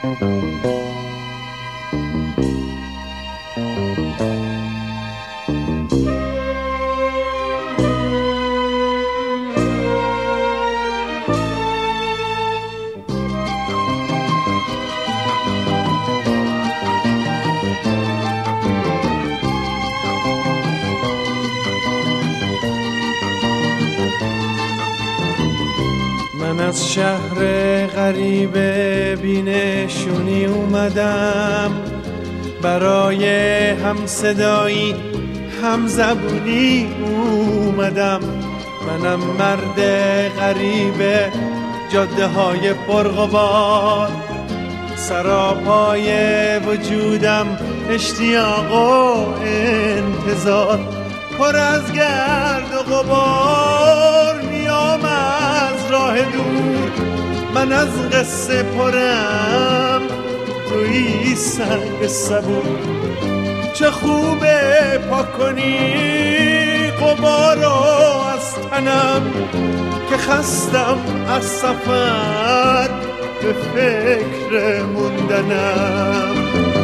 من از شهر غریب بینشونی اومدم، برای هم صدایی هم زبونی اومدم. منم مرد غریب جاده های پرغبار، سراپای وجودم اشتیاق و انتظار. پر از گرد و غبار میام از راه دور، من از قصه پرم توی سنگ صبور. چه خوبه پاک کنی غبارو از تنم، که خستم از سفر به فکر موندنم.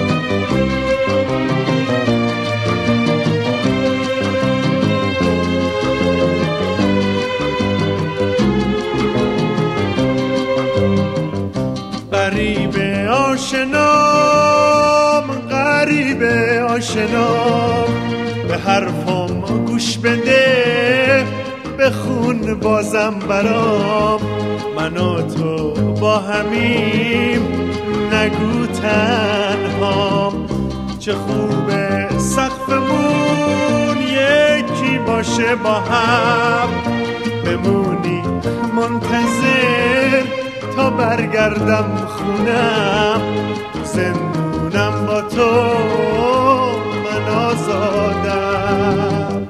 غریب آشنام، غریب آشنام، به حرفم گوش بده، بخون بازم برام. من و تو با همیم، نگو تنهام. چه خوبه سقفمون یکی باشه با هم، بمونی منتظر تا برگردم خونم. زندونم با تو، من آزادم.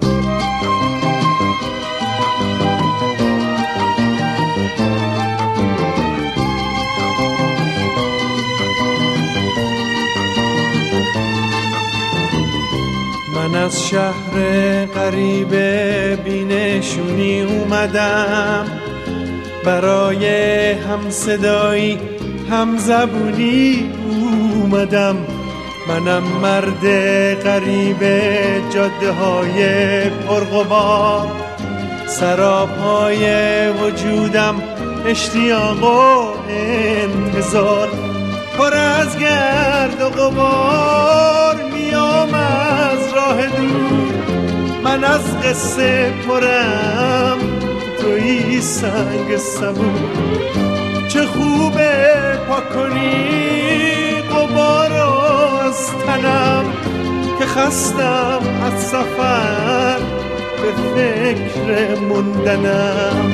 من از شهر غریب بینشونی اومدم، برای هم صدایی هم زبونی اومدم. منم مرد غریب جاده های پرغبار، سراپای وجودم اشتیاق و انتظار. پر از گرد و غبار میام از راه دور، من از قصه پرم توی سنگ صبور. چه خوبه پاک کنی غبارو از تنم، که خستم از سفر به فکر موندنم.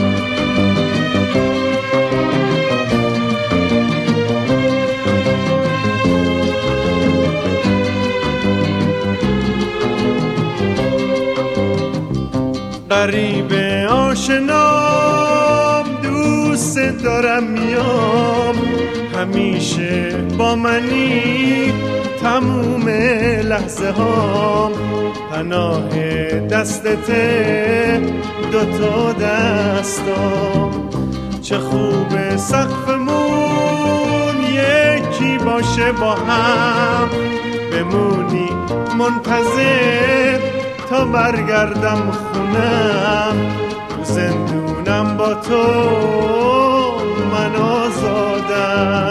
غریب آشنام، دوست دارم میام، همیشه با منی تموم لحظه هام. پناه دستته دوتا دستام. چه خوبه سقفمون یکی باشه با هم، بمونی منتظر تا برگردم خونم. زندونم با تو، من آزادم.